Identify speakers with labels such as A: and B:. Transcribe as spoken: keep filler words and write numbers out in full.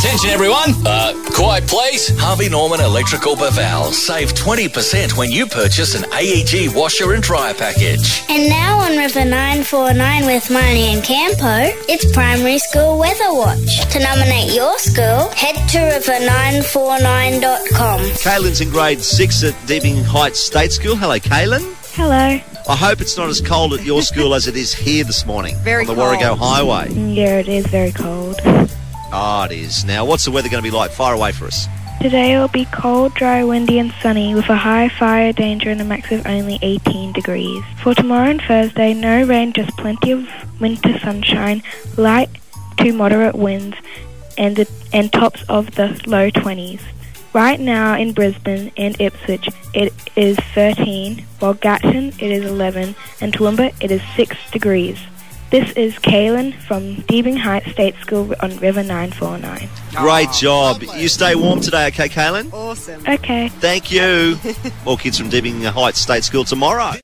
A: Attention everyone. Uh, quiet please.
B: Harvey Norman Electrical Baval. Save twenty percent when you purchase an A E G washer and dryer package.
C: And now on River nine four nine with Marnie and Campo, it's Primary School Weather Watch. To nominate your school, head to river nine four nine dot com.
D: Kaylin's in grade six at Deebing Heights State School. Hello, Kaylin.
E: Hello.
D: I hope it's not as cold at your school as it is here this morning
F: Very
D: on the
F: cold.
D: Warrego Highway.
E: Yeah, it is very cold.
D: Oh, it is. Now, what's the weather going to be like? Fire away for us.
E: Today it will be cold, dry, windy and sunny with a high fire danger and a max of only eighteen degrees. For tomorrow and Thursday, no rain, just plenty of winter sunshine, light to moderate winds and, the, and tops of the low twenties. Right now in Brisbane and Ipswich it is thirteen, while Gatton it is eleven and Toowoomba it is six degrees. This is Kaylin from Deebing Heights State School on River nine four nine.
D: Great
F: Oh,
D: job.
F: lovely.
D: You stay warm today, okay, Kaylin?
F: Awesome.
E: Okay.
D: Thank you. More kids from Deebing Heights State School tomorrow.